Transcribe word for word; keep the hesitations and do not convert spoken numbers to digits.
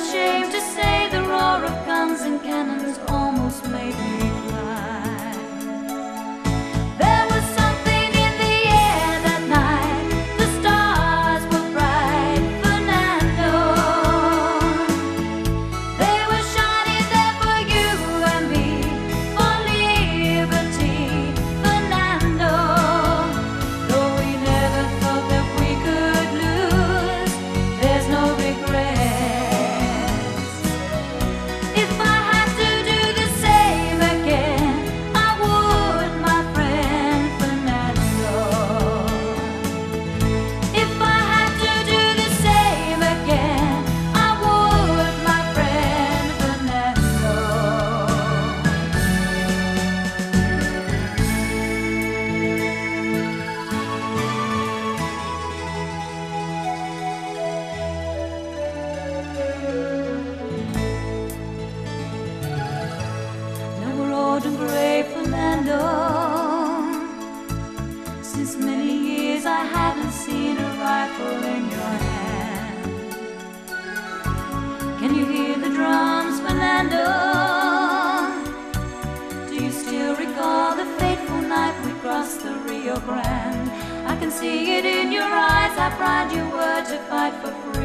ashamed to say the roar of guns and cannons almost made me cry. There was something in the air that night. The stars were bright, Fernando. They were shining there for you and me, for liberty, Fernando. Though we never thought that we could lose, there's no regret. If I had to do the same again, I would, my friend Fernando. If I had to do the same again, I would, my friend Fernando. Now we're old and gray, Fernando. Since many years I haven't seen a rifle in your hand. Can you hear the drums, Fernando? Do you still recall the fateful night we crossed the Rio Grande? I can see it in your eyes, how proud you were to fight for freedom.